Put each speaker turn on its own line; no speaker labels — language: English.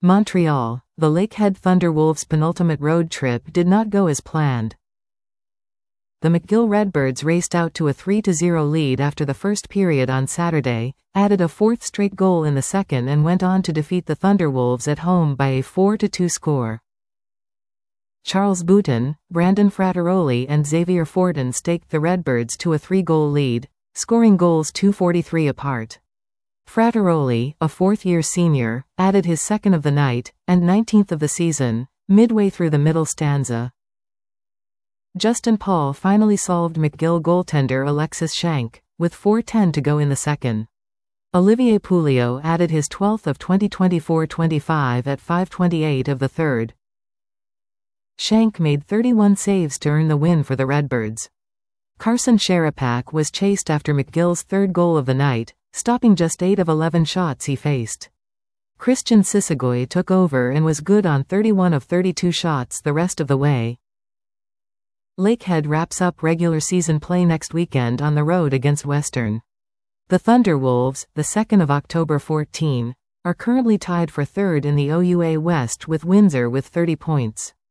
Montreal, the Lakehead Thunderwolves' penultimate road trip did not go as planned. The McGill Redbirds raced out to a 3-0 lead after the first period on Saturday, added a fourth straight goal in the second and went on to defeat the Thunderwolves at home by a 4-2 score. Charles Boutin, Brandon Frattaroli and Xavier Fortin staked the Redbirds to a 3-goal lead, scoring goals 2:43 apart. Frattaroli, a fourth-year senior, added his second of the night, and 19th of the season, midway through the middle stanza. Justin Paul finally solved McGill goaltender Alexis Shank, with 4:10 to go in the second. Olivier Pouliot added his 12th of 2024-25 at 5:28 of the third. Shank made 31 saves to earn the win for the Redbirds. Carson Sharapak was chased after McGill's third goal of the night, stopping just 8 of 11 shots he faced. Christian Sisagoy took over and was good on 31 of 32 shots the rest of the way. Lakehead wraps up regular season play next weekend on the road against Western. The Thunderwolves, the 2nd of October 14, are currently tied for third in the OUA West with Windsor with 30 points.